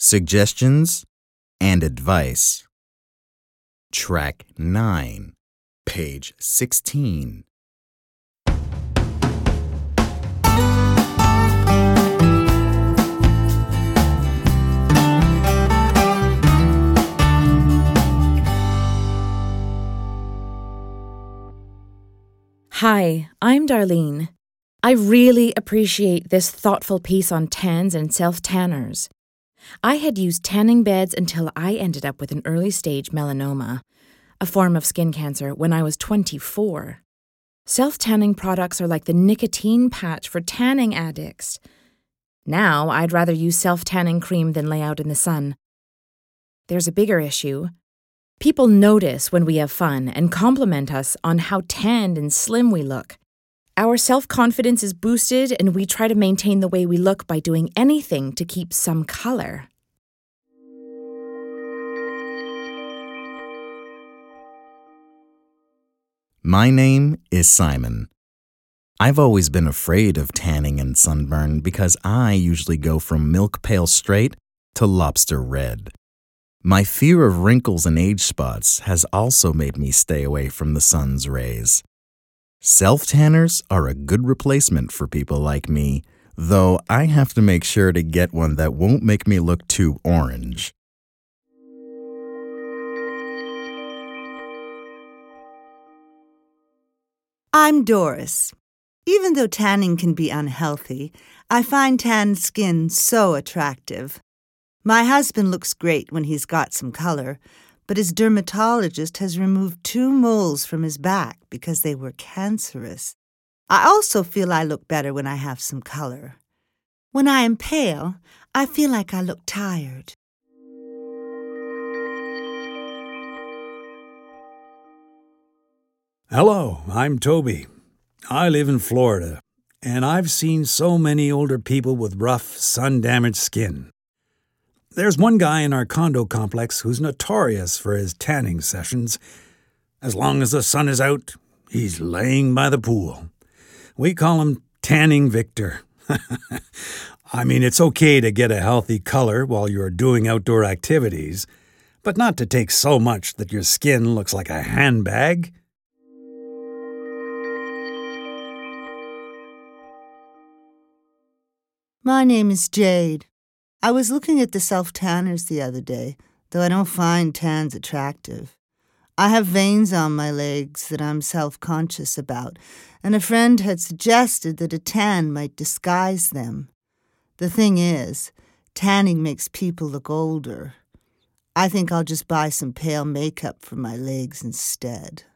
Suggestions and Advice. Track 9, page 16. Hi, I'm Darlene. I really appreciate this thoughtful piece on tans and self-tanners. I had used tanning beds until I ended up with an early-stage melanoma, a form of skin cancer, when I was 24. Self-tanning products are like the nicotine patch for tanning addicts. Now, I'd rather use self-tanning cream than lay out in the sun. There's a bigger issue. People notice when we have fun and compliment us on how tanned and slim we look. Our self-confidence is boosted, and we try to maintain the way we look by doing anything to keep some color. My name is Simon. I've always been afraid of tanning and sunburn because I usually go from milk pale straight to lobster red. My fear of wrinkles and age spots has also made me stay away from the sun's rays. Self-tanners are a good replacement for people like me, though I have to make sure to get one that won't make me look too orange. I'm Doris. Even though tanning can be unhealthy, I find tanned skin so attractive. My husband looks great when he's got some color, but his dermatologist has removed 2 moles from his back because they were cancerous. I also feel I look better when I have some color. When I am pale, I feel like I look tired. Hello, I'm Toby. I live in Florida, and I've seen so many older people with rough, sun-damaged skin. There's one guy in our condo complex who's notorious for his tanning sessions. As long as the sun is out, he's laying by the pool. We call him Tanning Victor. I mean, it's okay to get a healthy color while you're doing outdoor activities, but not to take so much that your skin looks like a handbag. My name is Jade. I was looking at the self-tanners the other day, though I don't find tans attractive. I have veins on my legs that I'm self-conscious about, and a friend had suggested that a tan might disguise them. The thing is, tanning makes people look older. I think I'll just buy some pale makeup for my legs instead.